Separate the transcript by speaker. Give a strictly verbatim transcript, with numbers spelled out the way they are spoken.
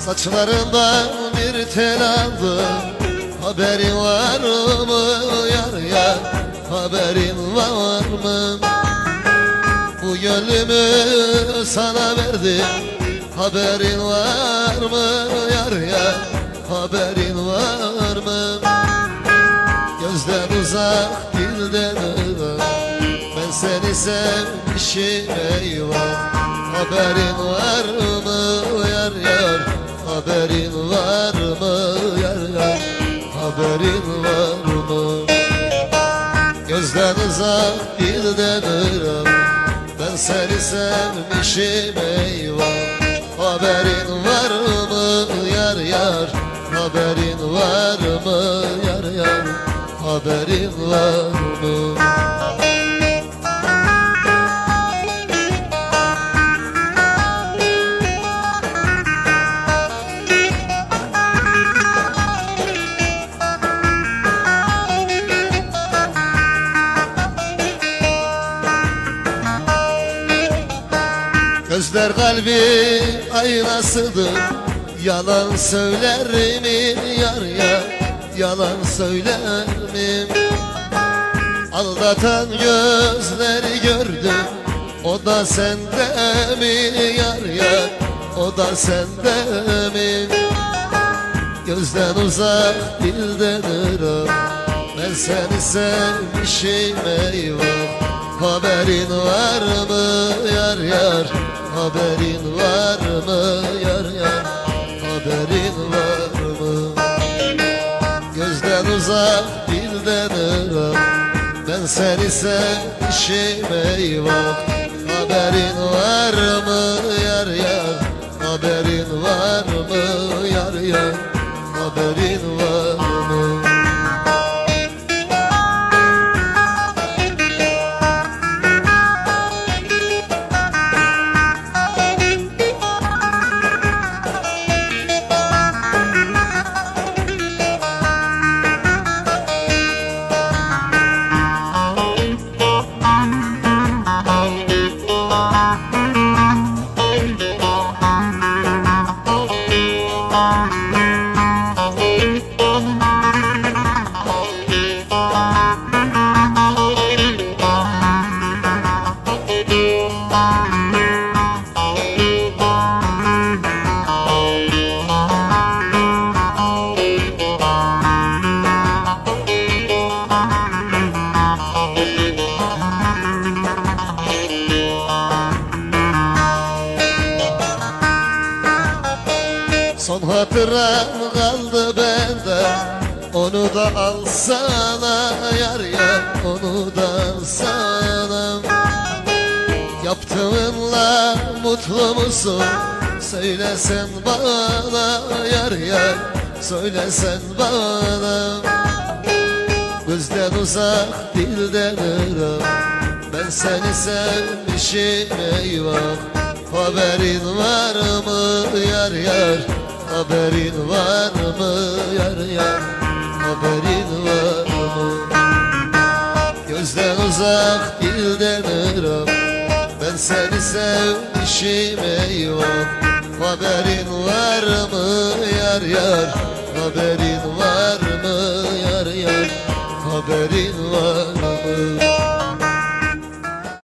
Speaker 1: Saçlarından bir tel aldım, haberin var mı yar yar, haberin var mı? Bu gönlümü sana verdim, haberin var mı yar yar, haberin var mı? Gözden uzak dilden ırak, ben seni sevmişim eyvah. Haberin var mı yar yar, haberin var mı yar yar, haberin var mı? Gözden uzak dilden ırak, ben seni sevmişim eyvah. Haberin var mı yar yar, haberin var mı yar yar, haberin var mı? Gözler kalbi aynasıdır, yalan söyler mi yar yar, yalan söyler mi? Aldatan gözleri gördüm, o da sende mi yar yar, o da sende mi? Gözden uzak dilden ırak, ben seni sevmişim eyvah. Haberin var mı yar yar, haberin var mı yar yar, haberin var mı? Gözden uzak dilden ırak, ben seni sevmişim eyvah. Haberin var mı yar yar, haberin var mı yar yar, haberin var mı? Son hatıram kaldı bende, onu da alsana yar yar, onu da alsana. Yaptığınla mutlu musun? Söylesen bana yar yar, söylesen bana. Gözden uzak dilden ırak, ben seni sevmişim eyvah. Haberin var mı yar yar, haberin var mı yar yar, haberin var mı? Gözden uzak dilden ırak, ben seni sevmişim eyvah. Haberin var mı yar yar, haberin var mı yar yar, haberin var mı?